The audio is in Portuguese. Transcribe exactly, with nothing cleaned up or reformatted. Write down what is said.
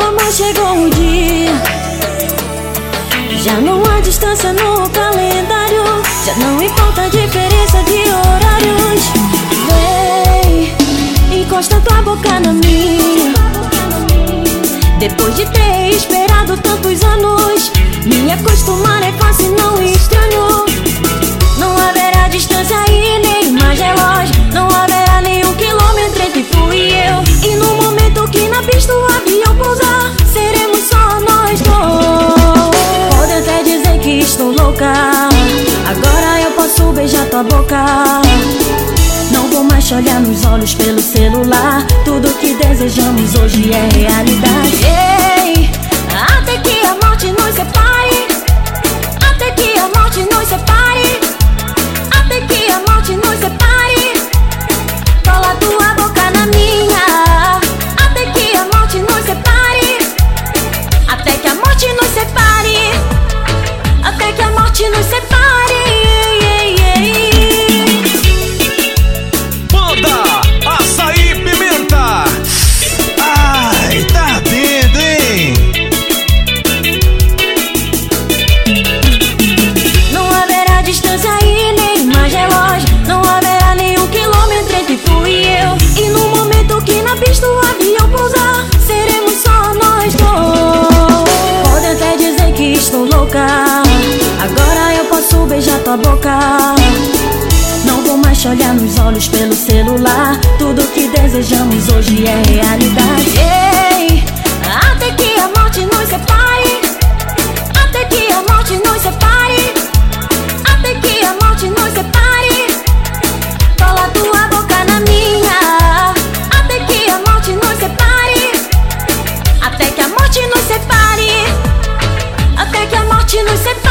amor, chegou o dia. Já não há distância no calendário, já não importa a diferença de horários. Vem, encosta tua boca na minha. Depois de ter esperado tantos anos, me acostumar é fácil, não estranho. Não haverá distância e nem mais relógio, não haverá nenhum quilômetro entre tu e eu. E no momento que na pista o avião pousar, seremos só nós dois. Pode até dizer que estou louca, agora eu posso beijar tua boca. Não vou mais te olhar nos olhos pelo celular, tudo que desejamos hoje é realidade. Ei, até que a morte nos separe, até que a morte nos separe, até que a morte nos separe. Cola tua boca na minha, até que a morte nos separe, até que a morte nos separe, até que a morte nos separe. Banda Açaí Pimenta. Ai, tá ardendo, hein? Não haverá distância e nem mais relógio, não haverá nenhum quilômetro entre tu e eu. E no momento que na pista o avião pousar, seremos só nós dois. Pode até dizer que estou louca, agora eu posso beijar tua boca. Não vou mais te olhar nos olhos pelo celular, tudo que desejamos hoje é realidade. Ei, até que a morte nos separe, até que a morte nos separe, até que a morte nos separe. Cola tua boca na minha, até que a morte nos separe, até que a morte nos separe, até que a morte nos separe.